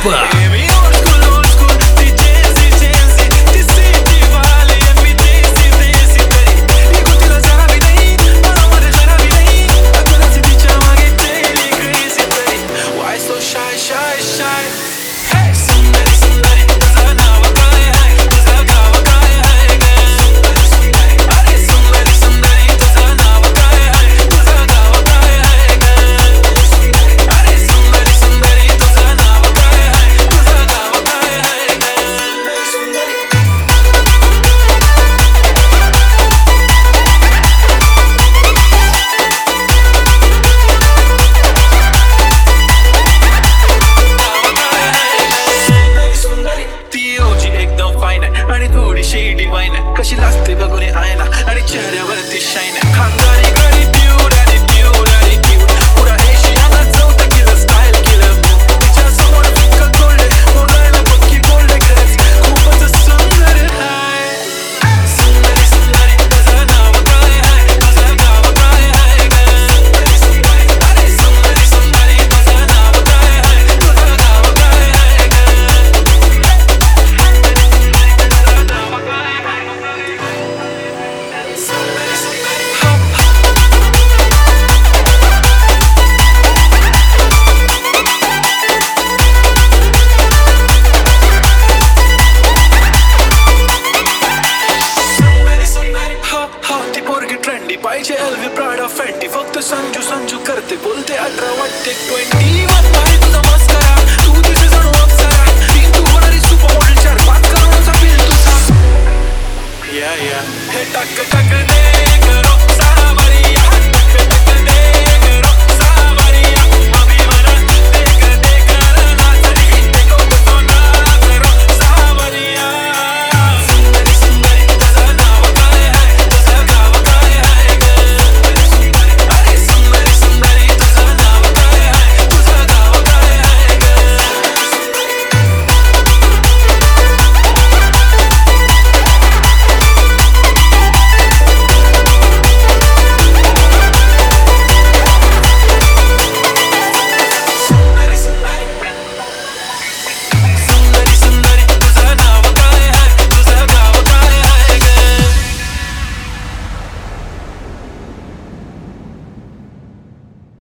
Europa. कशी लागते बघून आयना आणि चेहऱ्यावरती शाईन खानदारी गडी प्युर आणि पुरा एशियाला चौथं केलं स्टाईल केलं तिच्या समोर फिक्का तोडले मोडायला पक्की बोलले खरंच खूपच सुंदर आहे सुंदरी सुंदरी तुझं नाव काय आहे तुझं नाव काय आहे ग सुंदरी अरे सुंदरी सुंदरी तुझं नाव काय आहे तुझं नाव काय आहे ग तुझं नाव काय आहे पाहिजे एल्वी प्राडा फॅन्टी फक्त संजू संजू करते बोलते 18 वाटते 21 आहे तुझा मस्करा तू दिसे जणू अप्सरा तू होणारी सुपर मॉडेल 4-5 करोडचा बिल तुझा या हे टाक